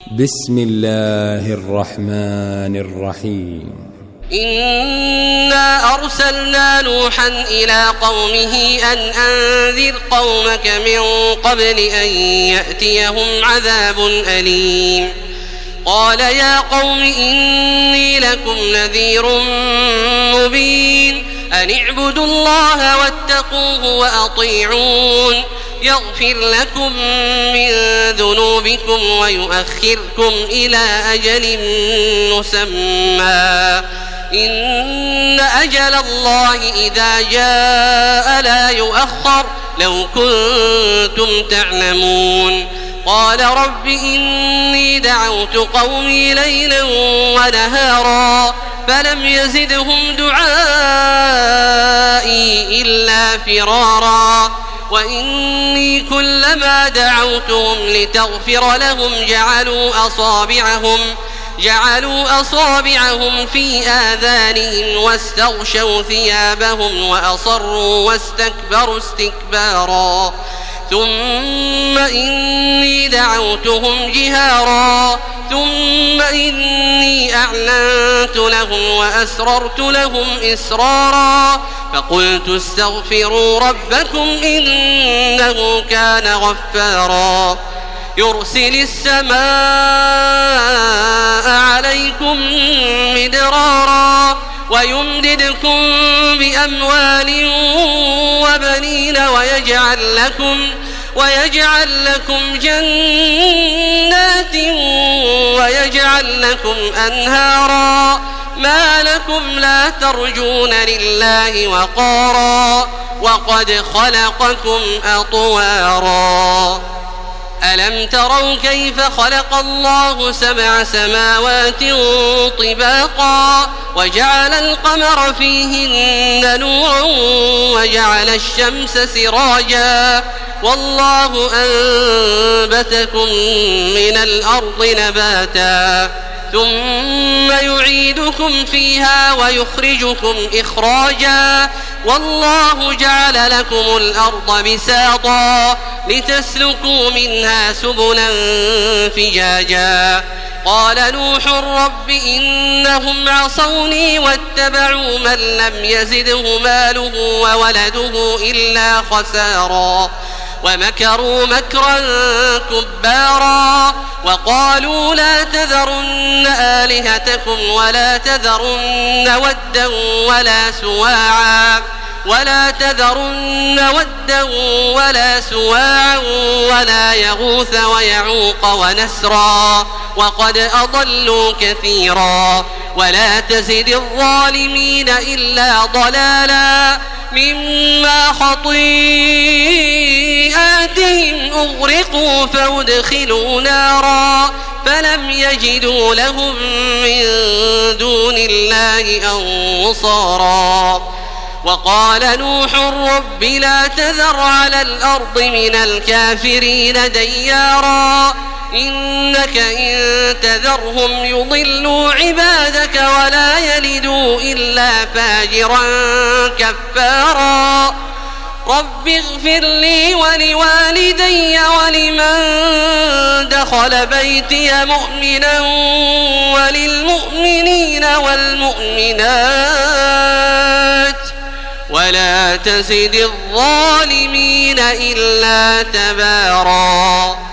بسم الله الرحمن الرحيم. إنا أرسلنا نوحا إلى قومه أن أنذر قومك من قبل أن يأتيهم عذاب أليم. قال يا قوم إني لكم نذير مبين أن اعبدوا الله واتقوه وأطيعون يغفر لكم من ذنوبكم ويؤخركم إلى أجل مسمى إن أجل الله إذا جاء لا يؤخر لو كنتم تعلمون. قال رب إني دعوت قومي ليلا ونهارا فلم يزدهم دعائي إلا فرارا وإني كلما دعوتهم لتغفر لهم جعلوا أصابعهم في آذانهم واستغشوا ثيابهم وأصروا واستكبروا استكبارا ثم إني دعوتهم جهارا ثم إني أعلنت لهم وأسررت لهم إسرارا فقلت استغفروا ربكم إنه كان غفارا يرسل السماء عليكم مدرارا ويمددكم بأموال وبنين ويجعل لكم جنات ويجعل لكم أنهارا ما لكم لا ترجون لله وقارا وقد خلقكم أطوارا. ألم تروا كيف خلق الله 7 سماوات طباقا وجعل القمر فيهن نورا وجعل الشمس سراجا والله أنبتكم من الأرض نباتا ثم يعيدكم فيها ويخرجكم إخراجا والله جعل لكم الأرض بساطا لتسلكوا منها سبلا فجاجا. قال نوح رب إنهم عصوني واتبعوا من لم يزده ماله وولده إلا خسارا ومكروا مكرا كبارا وقالوا لا تذرن آلهتكم ولا تذرن ودا ولا سواعا ولا يغوث ويعوق ونسرا وقد أضلوا كثيرا ولا تزد الظالمين إلا ضلالا مما خطيئاتهم أغرقوا فأدخلوا نارا فلم يجدوا لهم من دون الله أنصارا. وقال نوح رب لا تذر على الأرض من الكافرين ديارا إنك إن تذرهم يضلوا عبادك ولا يلدوا إلا فاجرا كفارا. رب اغفر لي ولوالدي ولمن دخل بيتي مؤمنا وللمؤمنين والمؤمنات ولا تزد الظالمين إلا تبارا.